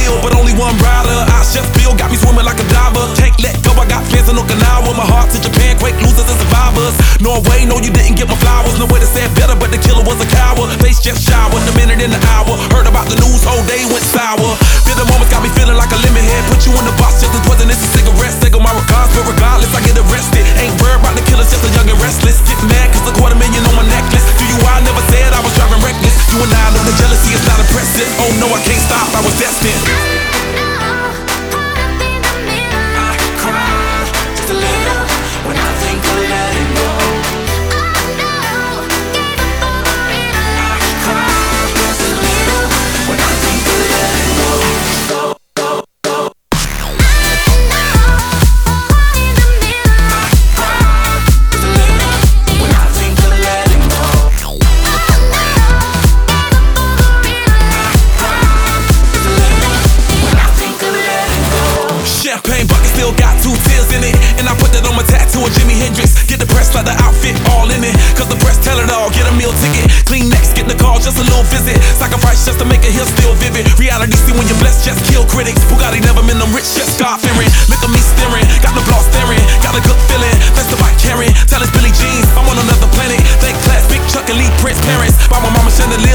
wheel, but only one rider. I just feel got me swimming like a diver. Can't let go, I got plans in Okinawa. My heart to Japan, quake losers and survivors. Norway, no, you didn't get my flowers. No way to say it better, but the killer was a coward. Face just showered, the minute in the hour. Heard about the news, whole day went sour. Bitter moments got me feeling like a lemon head. Put you in the box just as poison, it's a cigarette. Say go my regards, but regardless, I get arrested. Ain't worried about the killers, just a young and restless. Get mad cause $250,000 on my necklace. Do you I never said I was driving reckless. You and I know the jealousy is not impressive. Oh no, I can't stop, I was destined. Champagne bucket still got 2 tears in it, and I put that on my tattoo of Jimi Hendrix. Get the press like the outfit all in it, cause the press tell it all. Get a meal ticket, clean next, get the call, just a little visit. Sacrifice just to make it here still vivid. Reality see when you're blessed, just kill critics. Bugatti never been them rich, just God fearing. Look at me staring, got the block staring, got a good feeling. That's the bike carrying, tell us Billie Jeans, I'm on another planet. Thank class, big Chuck and Lee Prince parents. Buy my mama chandelier